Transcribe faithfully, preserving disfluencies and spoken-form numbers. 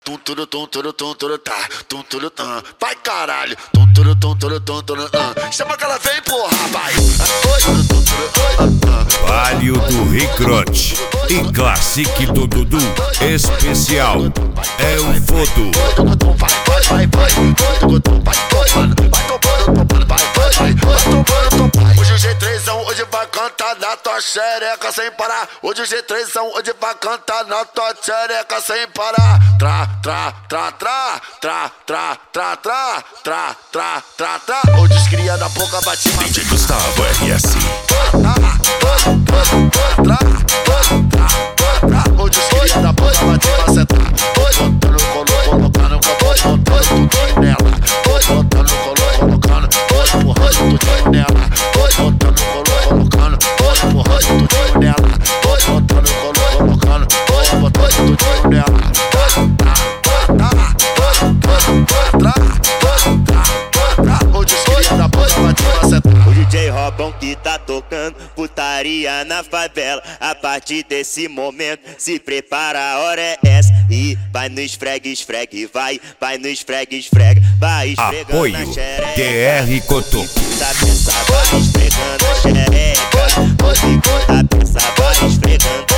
tum turu tum turu tum turu tá, tum turu tum, vai caralho, tum turu tum turu tum turu ah, chama que ela vem porra, vai. Palio do Recrote e Classic do Dudu especial é o Fodo. Vai, vai, vai, vai, hoje o G três hoje vai cantar na tua xereca sem parar. Hoje o G três hoje vai cantar na tua xereca sem parar. Tra, tra, tra, tra, tra, tra, tra, tra, tra, tra, tra, tra. Hoje os cria da boca bate mais. D J Gustavo R S. Hoje os cria da boca bate mais. Botando, colocando, colocando, botando tudo nela. Botando, colocando, empurrando tudo nela. Botando, colocando, empurrando tudo nela. Botando, colocando, botando tudo nela. Hoje os cria da boca bate mais. O D J Robão que tá tocando putaria na favela. A partir desse momento se prepara, a hora é essa. E vai no esfregue, esfregue, vai, vai no esfregue, esfrega. Vai esfregando Apoio a xereca. D R Cotoco. Da peça vai esfregando a xereca. Onde conta a peça vai esfregando